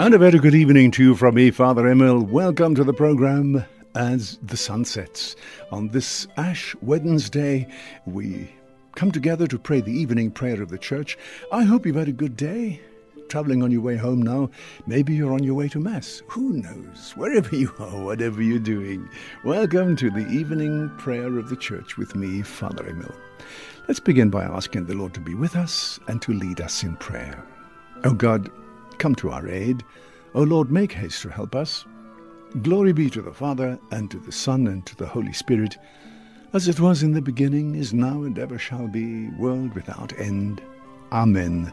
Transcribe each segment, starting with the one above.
And a very good evening to you from me, Father Emil. Welcome to the program as the sun sets. On this Ash Wednesday, we come together to pray the evening prayer of the church. I hope you've had a good day. Travelling on your way home now. Maybe you're on your way to Mass. Who knows? Wherever you are, whatever you're doing. Welcome to the evening prayer of the church with me, Father Emil. Let's begin by asking the Lord to be with us and to lead us in prayer. Oh God, come to our aid. O Lord, make haste to help us. Glory be to the Father, and to the Son, and to the Holy Spirit, as it was in the beginning, is now, and ever shall be, world without end. Amen.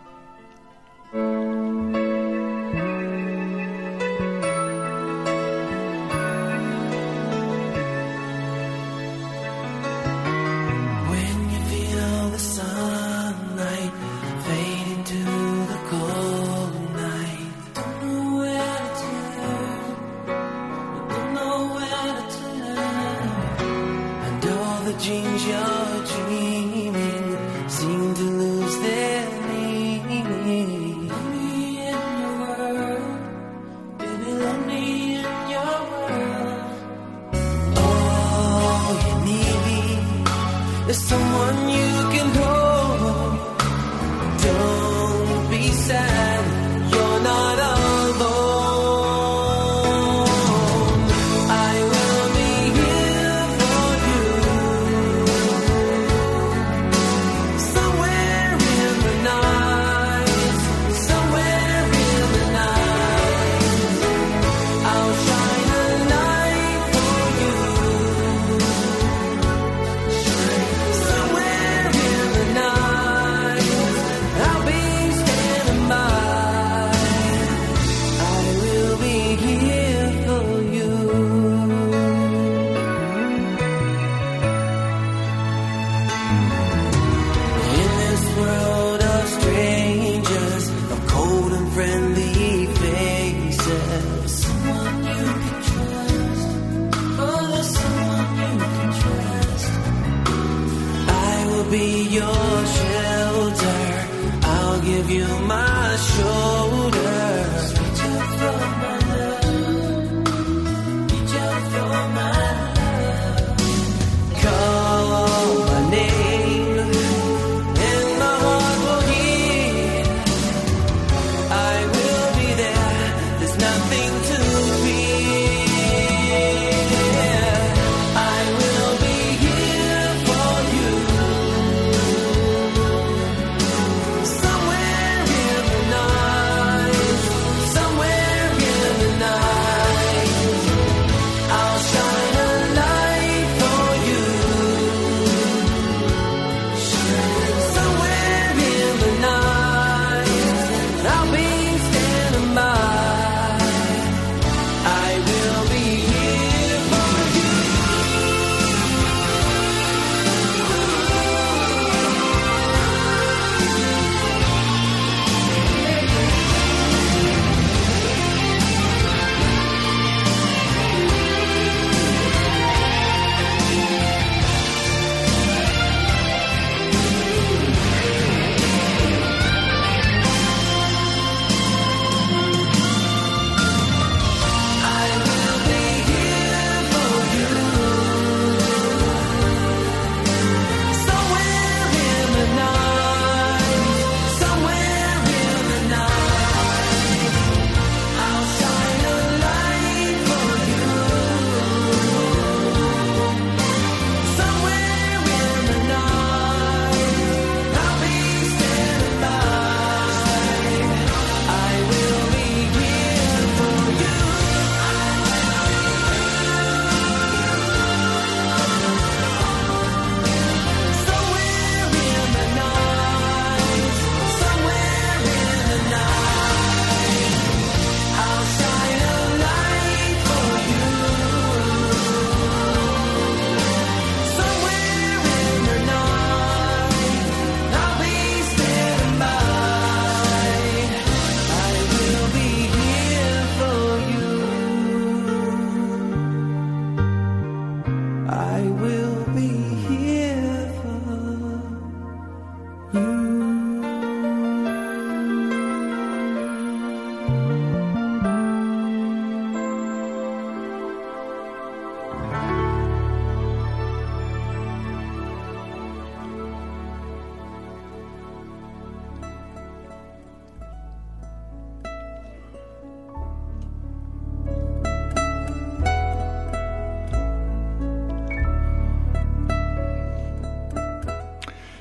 When you feel the sunlight fade into the cold night, don't know where to turn, don't know where to turn, and all the dreams you're dreaming seem to lose their meaning. Let me in your world, baby, let me in your world. All you need is someone you can hold. Don't be sad, you're not alone. I will be here for you. Somewhere in the night, somewhere in the night, I'll shine a light for you. Somewhere in the night, I'll be standing by. I will be here for you. In this world of strangers, of cold and friendly faces, someone you can trust. Oh, there's someone you can trust. I will be your shelter. I'll give you my shoulder. Reach out for my love. Reach out for my love. Call my name, and my heart will hear. I will be there. There's nothing to fear. I will be here for you. Somewhere in the night, somewhere in the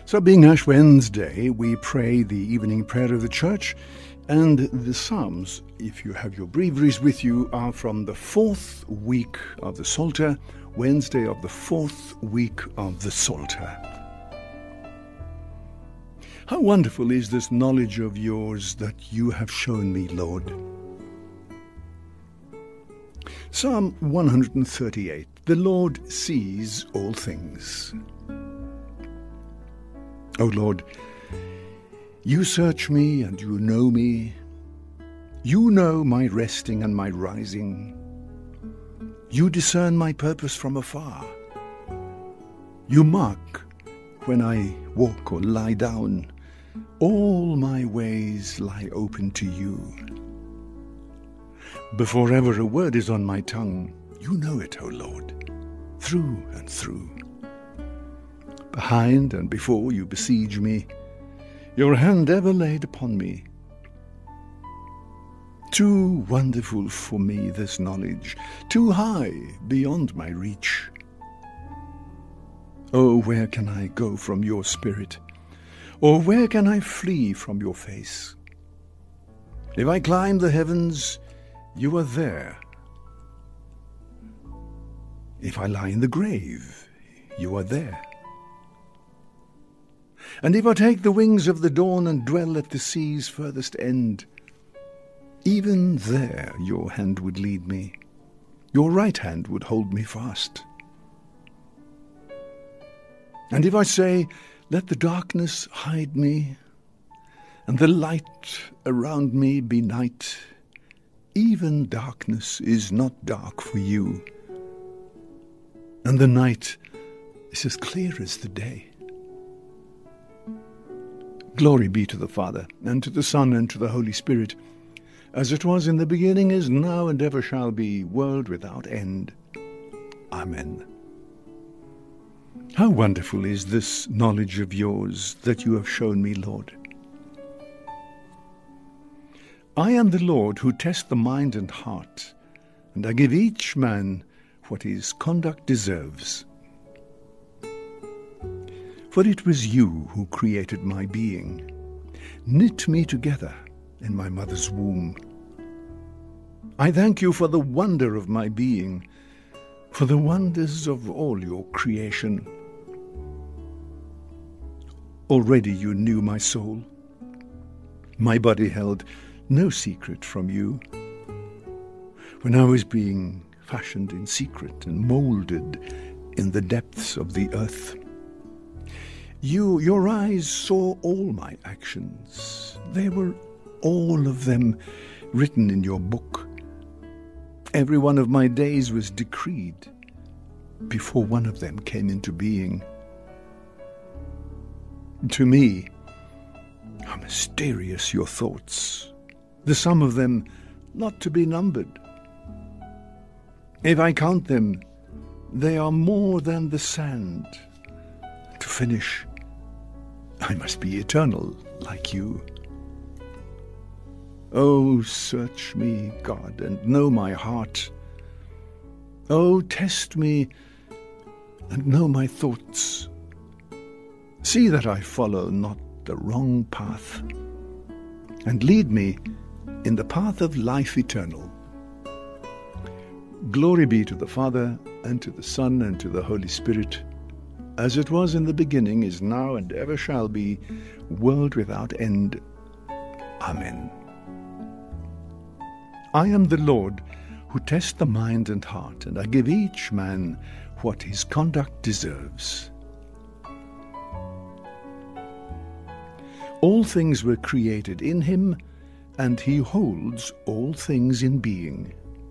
So being Ash Wednesday, we pray the evening prayer of the church, and the Psalms, if you have your breviaries with you, are from the 4th week of the Psalter, Wednesday of the 4th week of the Psalter. How wonderful is this knowledge of yours that you have shown me, Lord. Psalm 138. The Lord sees all things. O Lord, you search me and you know me. You know my resting and my rising. You discern my purpose from afar. You mark when I walk or lie down. All my ways lie open to you. Before ever a word is on my tongue, you know it, O Lord, through and through. Behind and before you besiege me, your hand ever laid upon me. Too wonderful for me this knowledge, too high beyond my reach. Oh, where can I go from your spirit? Or where can I flee from your face? If I climb the heavens, you are there. If I lie in the grave, you are there. And if I take the wings of the dawn and dwell at the sea's furthest end, even there your hand would lead me, your right hand would hold me fast. And if I say, let the darkness hide me, and the light around me be night, even darkness is not dark for you, and the night is as clear as the day. Glory be to the Father, and to the Son, and to the Holy Spirit, as it was in the beginning, is now, and ever shall be, world without end. Amen. How wonderful is this knowledge of yours that you have shown me, Lord. I am the Lord who test the mind and heart, and I give each man what his conduct deserves. For it was you who created my being, knit me together in my mother's womb. I thank you for the wonder of my being, for the wonders of all your creation. Already you knew my soul. My body held no secret from you. When I was being fashioned in secret and molded in the depths of the earth, your eyes saw all my actions. They were all of them written in your book. Every one of my days was decreed before one of them came into being. To me, how mysterious your thoughts, the sum of them not to be numbered. If I count them, they are more than the sand. To finish, I must be eternal like you. Oh, search me, God, and know my heart. Oh, test me and know my thoughts. See that I follow not the wrong path, and lead me in the path of life eternal. Glory be to the Father, and to the Son, and to the Holy Spirit, as it was in the beginning, is now, and ever shall be, world without end. Amen. I am the Lord who test the mind and heart, and I give each man what his conduct deserves. All things were created in him, and he holds all things in being.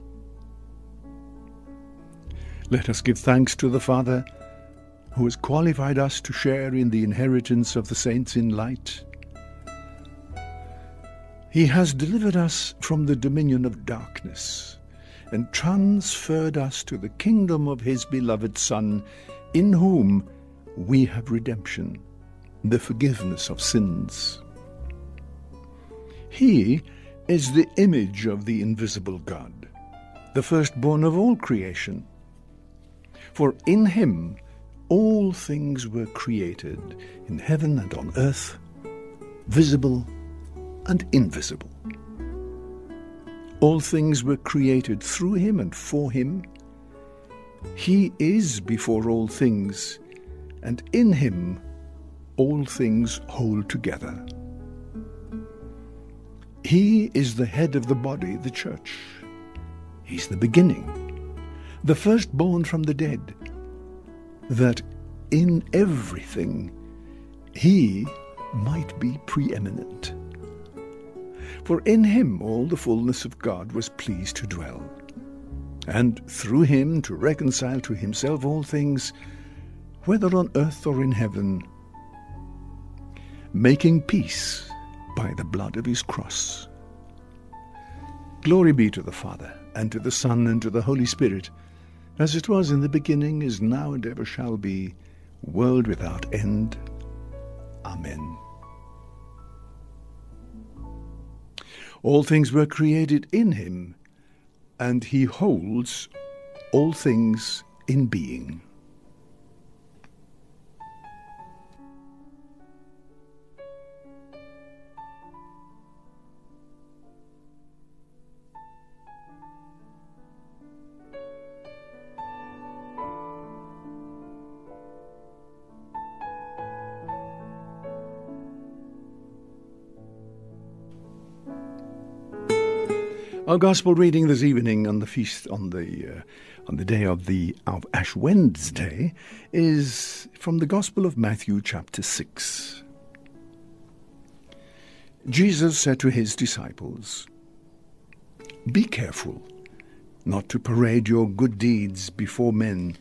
Let us give thanks to the Father, who has qualified us to share in the inheritance of the saints in light. He has delivered us from the dominion of darkness, and transferred us to the kingdom of his beloved Son, in whom we have redemption, the forgiveness of sins. He is the image of the invisible God, the firstborn of all creation. For in him all things were created in heaven and on earth, visible and invisible. All things were created through him and for him. He is before all things, and in him all things hold together. He is the head of the body, the church. He's the beginning, the firstborn from the dead, that in everything he might be preeminent. For in him all the fullness of God was pleased to dwell, and through him to reconcile to himself all things, whether on earth or in heaven, making peace by the blood of his cross. Glory be to the Father, and to the Son, and to the Holy Spirit, as it was in the beginning, is now, and ever shall be, world without end. Amen. All things were created in him, and he holds all things in being. Our gospel reading this evening on the feast on the day of Ash Wednesday is from the Gospel of Matthew, chapter 6. Jesus said to his disciples, "Be careful not to parade your good deeds before men,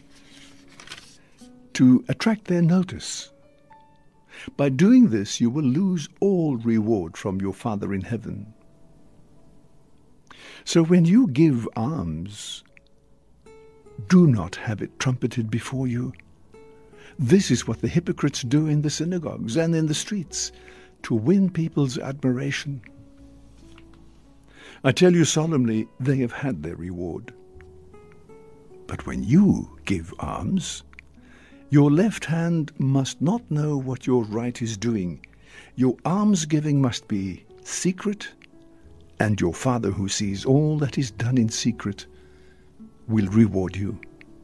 to attract their notice. By doing this, you will lose all reward from your Father in heaven. So when you give alms, do not have it trumpeted before you. This is what the hypocrites do in the synagogues and in the streets, to win people's admiration. I tell you solemnly, they have had their reward. But when you give alms, your left hand must not know what your right is doing. Your almsgiving must be secret, and your Father who sees all that is done in secret will reward you.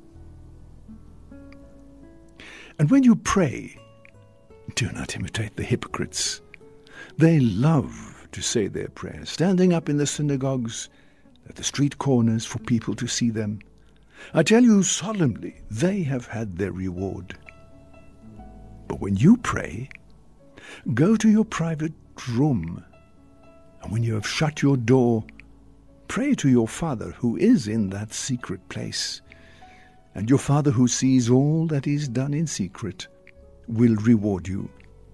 And when you pray, do not imitate the hypocrites. They love to say their prayers, standing up in the synagogues, at the street corners for people to see them. I tell you solemnly, they have had their reward. But when you pray, go to your private room, and when you have shut your door, pray to your Father who is in that secret place. And your Father who sees all that is done in secret will reward you.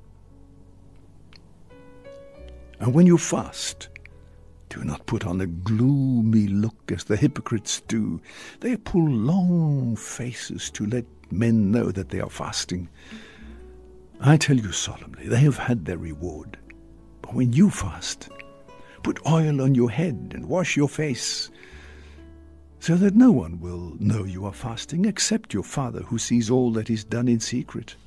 And when you fast, do not put on a gloomy look as the hypocrites do. They pull long faces to let men know that they are fasting. I tell you solemnly, they have had their reward. But when you fast, put oil on your head and wash your face, so that no one will know you are fasting except your Father who sees all that is done in secret.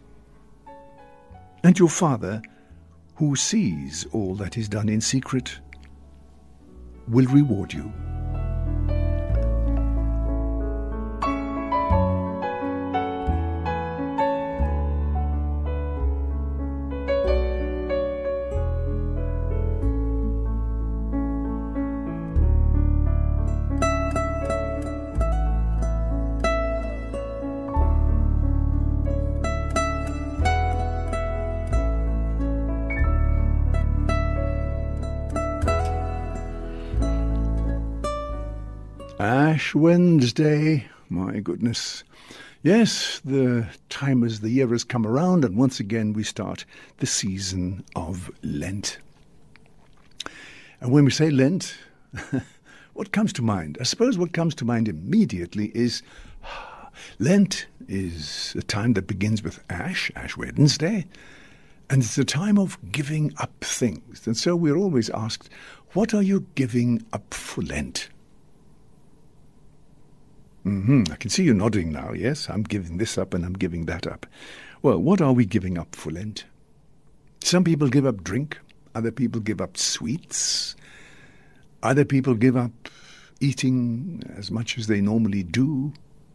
And your Father who sees all that is done in secret will reward you. Ash Wednesday, my goodness. Yes, the year has come around, and once again we start the season of Lent. And when we say Lent, what comes to mind? I suppose what comes to mind immediately is Lent is a time that begins with Ash Wednesday, and it's a time of giving up things. And so we're always asked, what are you giving up for Lent? I can see you nodding now. Yes, I'm giving this up and I'm giving that up. Well, what are we giving up for Lent? Some people give up drink. Other people give up sweets. Other people give up eating as much as they normally do.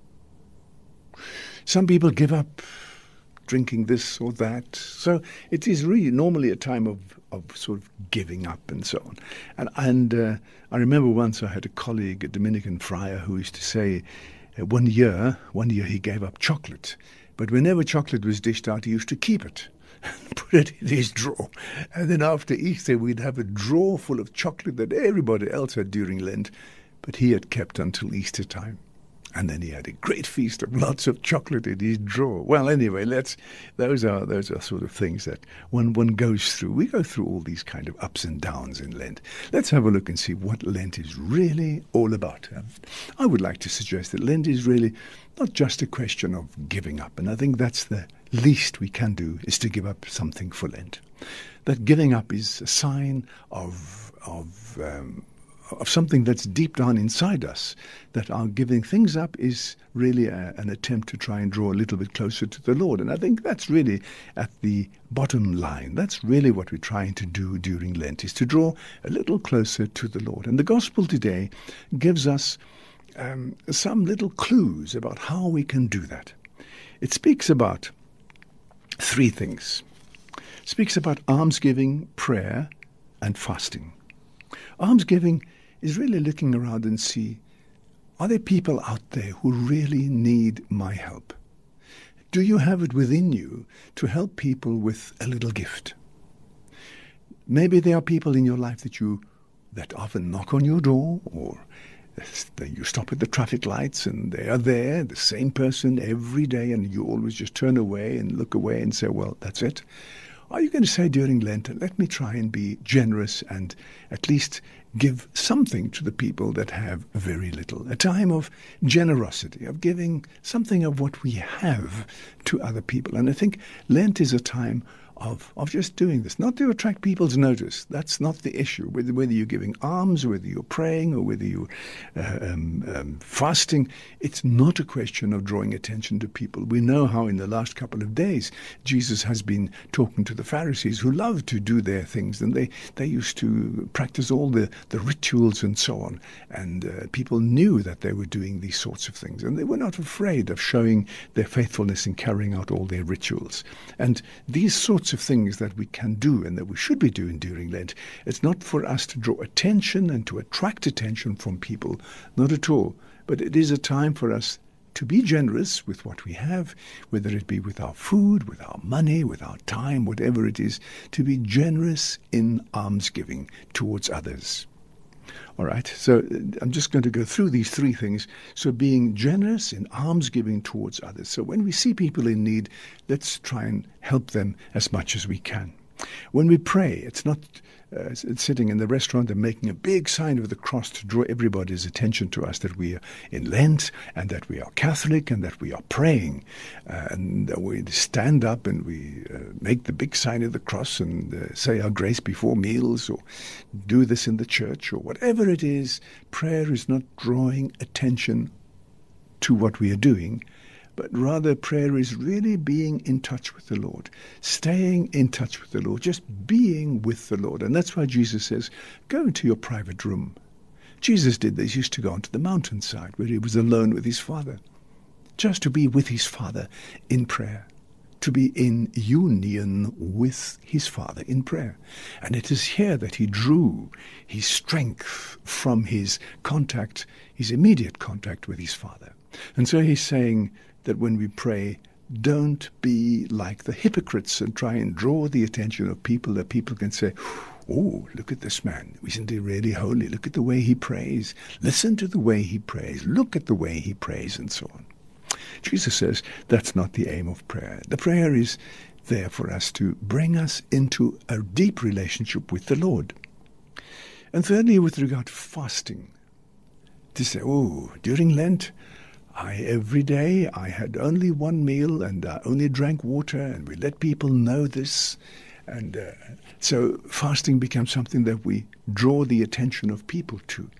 Some people give up drinking this or that. So it is really normally a time of sort of giving up and so on. And I remember once I had a colleague, a Dominican friar, who used to say one year he gave up chocolate. But whenever chocolate was dished out, he used to keep it and put it in his drawer. And then after Easter, we'd have a drawer full of chocolate that everybody else had during Lent, but he had kept until Easter time. And then he had a great feast of lots of chocolate in his drawer. Well, anyway, those are sort of things that one goes through. We go through all these kind of ups and downs in Lent. Let's have a look and see what Lent is really all about. I would like to suggest that Lent is really not just a question of giving up. And I think that's the least we can do, is to give up something for Lent. That giving up is a sign of something that's deep down inside us, that our giving things up is really an attempt to try and draw a little bit closer to the Lord. And I think that's really at the bottom line. That's really what we're trying to do during Lent, is to draw a little closer to the Lord. And the Gospel today gives us some little clues about how we can do that. It speaks about three things. It speaks about almsgiving, prayer, and fasting. Almsgiving is really looking around and see, are there people out there who really need my help? Do you have it within you to help people with a little gift? Maybe there are people in your life that often knock on your door, or you stop at the traffic lights and they are there, the same person every day, and you always just turn away and look away and say, well, that's it. Are you going to say during Lent, let me try and be generous and at least give something to the people that have very little? A time of generosity, of giving something of what we have to other people. And I think Lent is a time of just doing this, not to attract people's notice. That's not the issue. Whether you're giving alms, whether you're praying, or whether you're fasting, it's not a question of drawing attention to people. We know how in the last couple of days Jesus has been talking to the Pharisees, who love to do their things, and they used to practice all the rituals and so on. And people knew that they were doing these sorts of things, and they were not afraid of showing their faithfulness in carrying out all their rituals. And these sorts of things that we can do and that we should be doing during Lent, it's not for us to draw attention and to attract attention from people, not at all. But it is a time for us to be generous with what we have, whether it be with our food, with our money, with our time, whatever it is, to be generous in almsgiving towards others. All right, so I'm just going to go through these three things. So being generous in almsgiving towards others. So when we see people in need, let's try and help them as much as we can. When we pray, it's not sitting in the restaurant and making a big sign of the cross to draw everybody's attention to us, that we are in Lent and that we are Catholic and that we are praying. And we stand up and we make the big sign of the cross and say our grace before meals, or do this in the church, or whatever it is. Prayer is not drawing attention to what we are doing, but rather prayer is really being in touch with the Lord, staying in touch with the Lord, just being with the Lord. And that's why Jesus says, go into your private room. Jesus did this. He used to go onto the mountainside where he was alone with his Father, just to be with his Father in prayer, to be in union with his Father in prayer. And it is here that he drew his strength from his contact, his immediate contact with his Father. And so he's saying that when we pray, don't be like the hypocrites and try and draw the attention of people, that people can say, oh, look at this man. Isn't he really holy? Look at the way he prays. Listen to the way he prays. Look at the way he prays, and so on. Jesus says that's not the aim of prayer. The prayer is there for us to bring us into a deep relationship with the Lord. And thirdly, with regard to fasting, to say, oh, during Lent, every day I had only one meal and I only drank water, and we let people know this. And so fasting becomes something that we draw the attention of people to.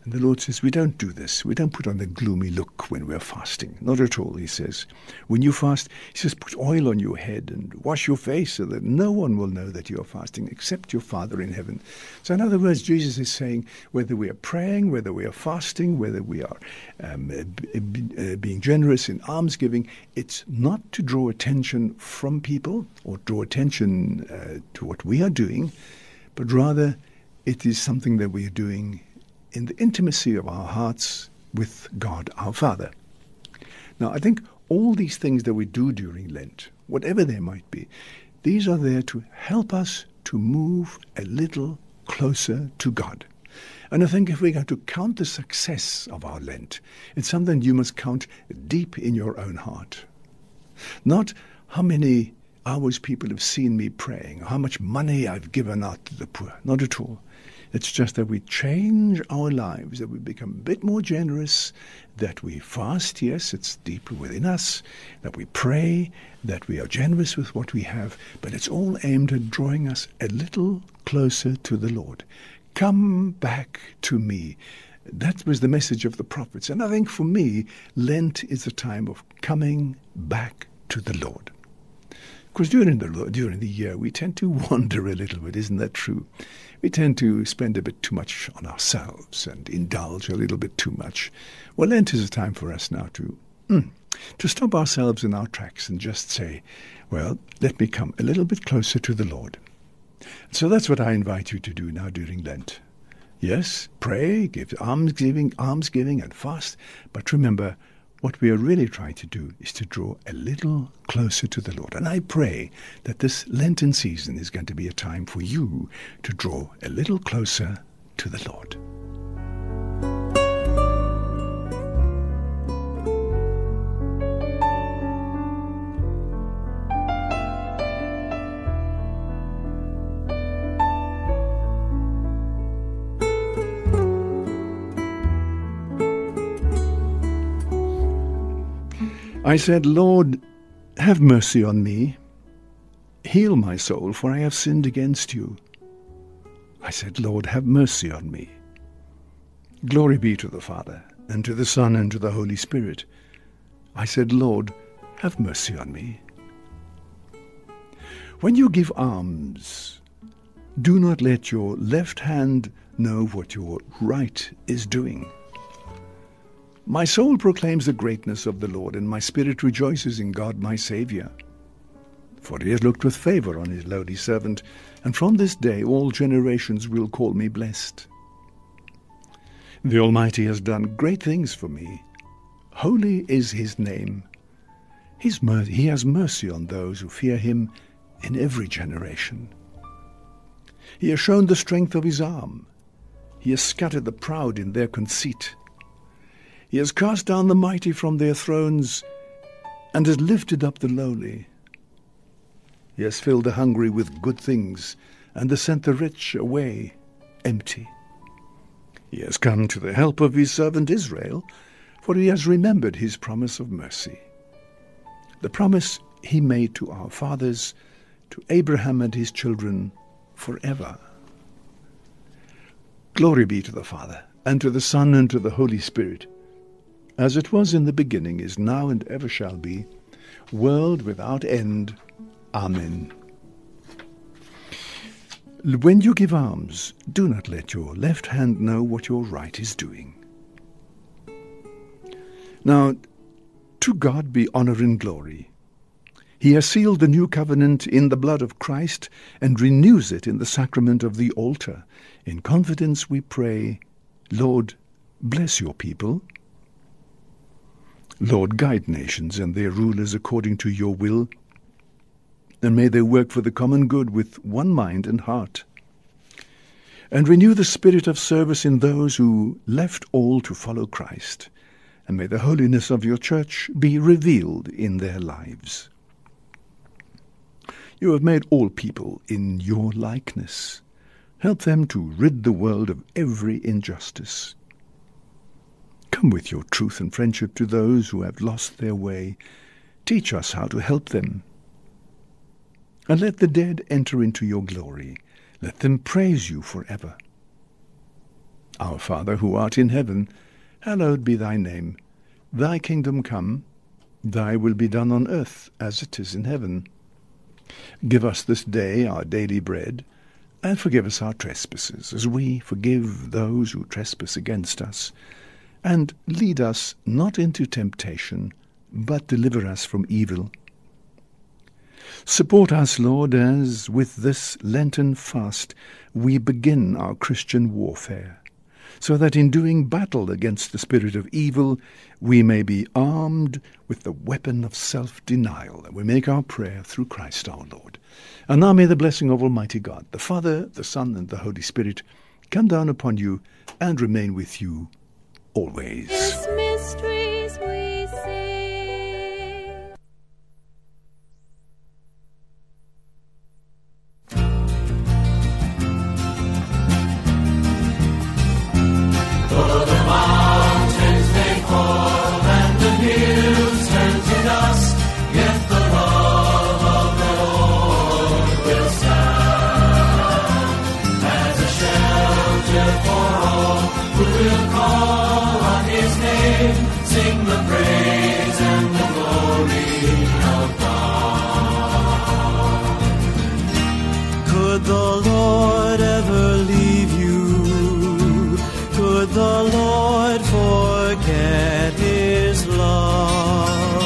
And the Lord says, we don't do this. We don't put on a gloomy look when we're fasting. Not at all, he says. When you fast, he says, put oil on your head and wash your face so that no one will know that you are fasting except your Father in heaven. So in other words, Jesus is saying, whether we are praying, whether we are fasting, whether we are being generous in almsgiving, it's not to draw attention from people or draw attention to what we are doing, but rather it is something that we are doing in the intimacy of our hearts with God, our Father. Now, I think all these things that we do during Lent, whatever they might be, these are there to help us to move a little closer to God. And I think if we're going to count the success of our Lent, it's something you must count deep in your own heart. Not how many hours people have seen me praying, or how much money I've given out to the poor. Not at all. It's just that we change our lives, that we become a bit more generous, that we fast, yes, it's deeper within us, that we pray, that we are generous with what we have, but it's all aimed at drawing us a little closer to the Lord. Come back to me. That was the message of the prophets. And I think for me, Lent is a time of coming back to the Lord. Because during the year, we tend to wander a little bit, isn't that true? We tend to spend a bit too much on ourselves and indulge a little bit too much. Well, Lent is a time for us now to stop ourselves in our tracks and just say, well, let me come a little bit closer to the Lord. So that's what I invite you to do now during Lent. Yes, pray, give almsgiving and fast, but remember, what we are really trying to do is to draw a little closer to the Lord. And I pray that this Lenten season is going to be a time for you to draw a little closer to the Lord. I said, Lord, have mercy on me. Heal my soul, for I have sinned against you. I said, Lord, have mercy on me. Glory be to the Father, and to the Son, and to the Holy Spirit. I said, Lord, have mercy on me. When you give alms, do not let your left hand know what your right is doing. My soul proclaims the greatness of the Lord, and my spirit rejoices in God my Saviour. For he has looked with favour on his lowly servant, and from this day all generations will call me blessed. The Almighty has done great things for me. Holy is his name. He has mercy on those who fear him in every generation. He has shown the strength of his arm. He has scattered the proud in their conceit. He has cast down the mighty from their thrones and has lifted up the lowly. He has filled the hungry with good things and has sent the rich away empty. He has come to the help of his servant Israel, for he has remembered his promise of mercy, the promise he made to our fathers, to Abraham and his children forever. Glory be to the Father, and to the Son, and to the Holy Spirit, as it was in the beginning, is now, and ever shall be, world without end. Amen. When you give alms, do not let your left hand know what your right is doing. Now, to God be honor and glory. He has sealed the new covenant in the blood of Christ and renews it in the sacrament of the altar. In confidence we pray, Lord, bless your people. Lord, guide nations and their rulers according to your will, and may they work for the common good with one mind and heart. And renew the spirit of service in those who left all to follow Christ, and may the holiness of your church be revealed in their lives. You have made all people in your likeness. Help them to rid the world of every injustice. Come with your truth and friendship to those who have lost their way. Teach us how to help them. And let the dead enter into your glory. Let them praise you forever. Our Father, who art in heaven, hallowed be thy name. Thy kingdom come, thy will be done on earth as it is in heaven. Give us this day our daily bread, and forgive us our trespasses, as we forgive those who trespass against us. And lead us not into temptation, but deliver us from evil. Support us, Lord, as with this Lenten fast we begin our Christian warfare, so that in doing battle against the spirit of evil we may be armed with the weapon of self-denial, and we make our prayer through Christ our Lord. And now may the blessing of Almighty God, the Father, the Son, and the Holy Spirit come down upon you and remain with you always. His mysteries we sing. Though the mountains may fall and the hills turn to dust, yet the love of the Lord will stand as a shelter for all who will call on His name, sing the praise and the glory of God. Could the Lord ever leave you? Could the Lord forget His love?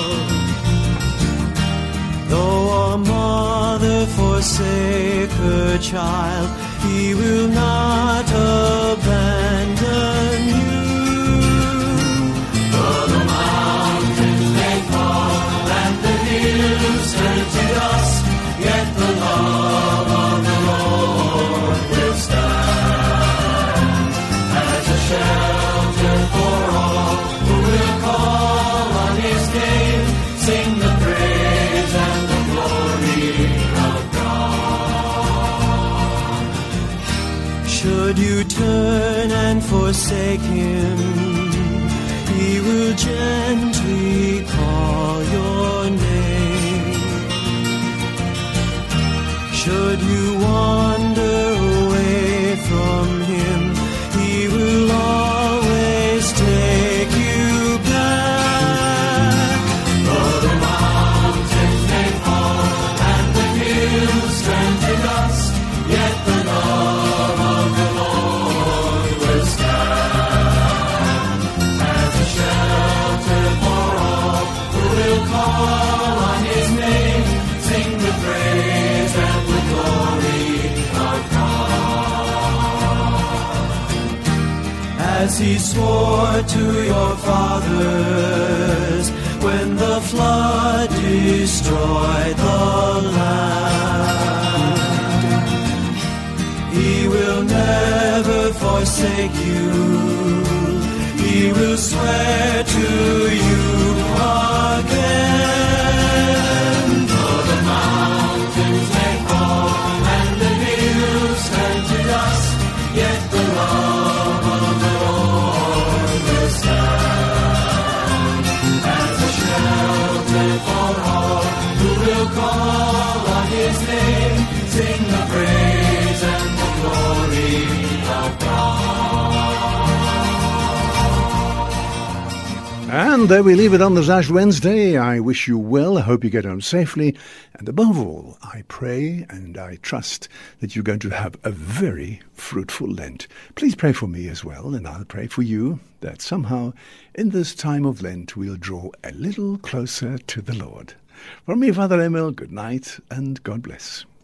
Though a mother forsake her child, He will not abandon you. Though the mountains may fall and the hills turn to dust, yet the love of the Lord will stand as a shelter for all who will call on His name, sing the praise and the glory of God. Should you turn and forsake Him, He will gently call your name. Should you wander away from Him, He will always take you back. Though the mountains may fall and the hills turn to dust, yet the love of the Lord will stand as a shelter for all who will call on His name, sing the praise and the glory of God. As He swore to your fathers when the flood destroyed the land. He will never forsake you. He will swear to you again. Though the mountains may fall and the hills turn to dust, yet the love of the Lord will stand as a shelter for all who will call on His name, sing the praise and the glory of God. And there we leave it on this Ash Wednesday. I wish you well. I hope you get home safely. And above all, I pray and I trust that you're going to have a very fruitful Lent. Please pray for me as well, and I'll pray for you that somehow in this time of Lent we'll draw a little closer to the Lord. From me, Father Emil, good night and God bless.